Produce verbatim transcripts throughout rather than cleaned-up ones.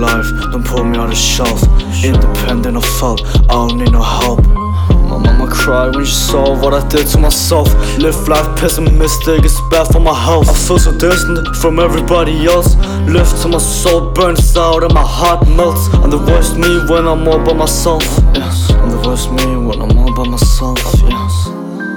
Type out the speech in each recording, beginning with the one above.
life, don't pull me out of shelf. Independent of fault, I don't need no help. My mama cried when she saw what I did to myself. Live life pessimistic, it's bad for my health. I feel so distant from everybody else. Live till my soul burns out and my heart melts. I'm the worst me when I'm all by myself. Yes, I'm the worst me when I'm all by myself. Yes.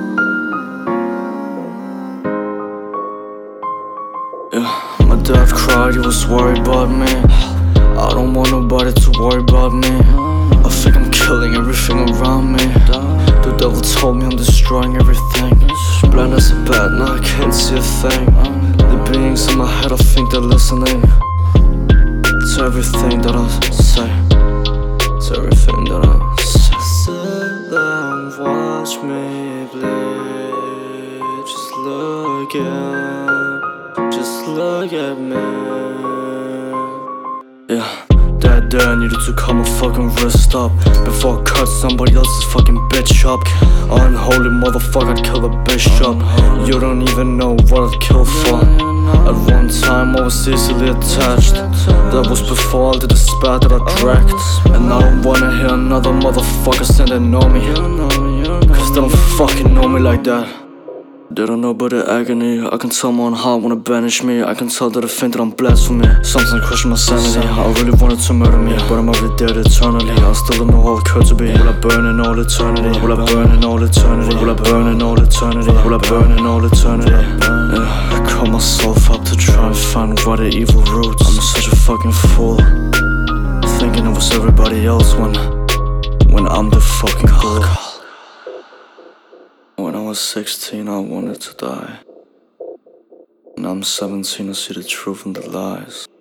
Yeah, my dad cried, he was worried about me. I don't want nobody to worry about me. I think I'm killing everything around me. The devil told me I'm destroying everything. Blind as a bat, now I can't see a thing. The beings in my head, I think they're listening to everything that I say. To everything that I say. Sit down, watch me bleed. Just look at, just look at me. Yeah. That day I needed to cut my fucking wrist up before I cut somebody else's fucking bitch up. Unholy motherfucker, I'd kill a bishop. You don't even know what I'd kill for. At one time I was easily attached. That was before all the despair that I dragged. And I don't wanna hear another motherfucker say they know me, cause they don't fucking know me like that. They don't know about the agony. I can tell my own heart wanna banish me. I can tell that they think that I'm blasphemy. Something question my sanity. I really wanted to murder me, but I'm already dead eternally. I still don't know how it could to be. Will I burn in all eternity? Will I burn in all eternity? Will I burn in all eternity? Will I burn in all eternity? Yeah, I call myself up to try and find what the evil roots. I'm such a fucking fool, thinking it was everybody else when When I'm the fucking fool. When I was sixteen, I wanted to die. Now I'm seventeen, I see the truth in the lies.